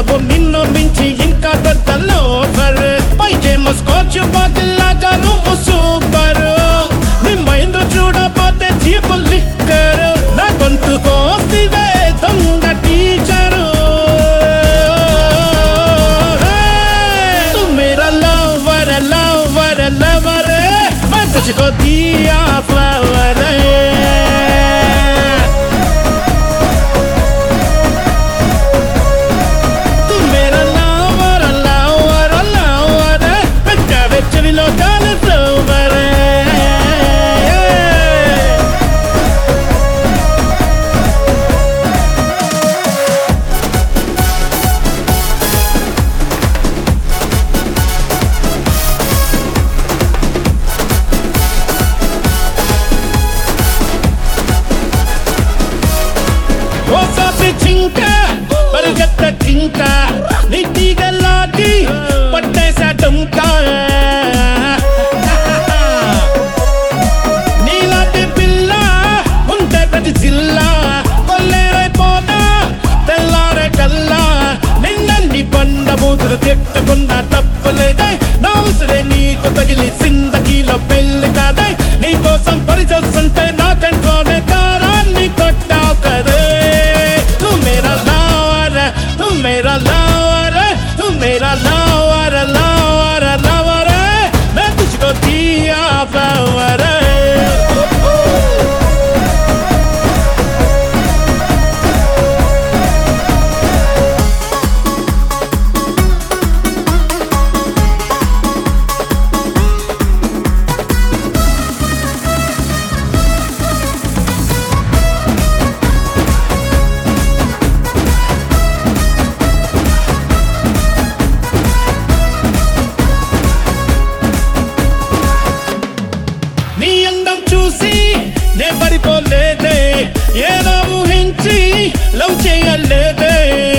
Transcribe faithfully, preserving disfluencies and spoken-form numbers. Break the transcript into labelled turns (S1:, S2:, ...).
S1: నువ్వు నిన్ను మించి ఇంకా పెద్దలో సర్ పైకేమో స్కాచ్ బాటిల్ లాగా నువ్వు సూపర్ నీ మైండ్ చూడపోతే చీప్ లిక్కర్ నా గొంతు కోసివే దొంగ టీచరు तुझको दिया फ्लावर तू मेरा लावर लावर लावर बेटा बेचवी लो डाल फ्लावर చింక పరిగెత్త చింక నీటిగలాటి పట్టేసా డుంక నీలాంటి పిల్ల ఉంటే ప్రతి జిల్లా కొల్లేరైపోతా తెల్లారే కల్లా నిన్నన్ని బండ బూతులు తిట్టకుండా తప్పులేదే నా ఉసిరే నీకు తగిలి సిందకీలో పెళ్లి కాదే నీకోసం పరిచొస్తుంటే నా కంట్లోనే కారాన్ని కొట్టావు కదే मेरा लावर तू मेरा लावर लावर लावर मैं तुझको दिया फ्लावर నీ అందం చూసి నే పడిపోలేదే ఏదో ఊహించి లవ్ చేయలేదే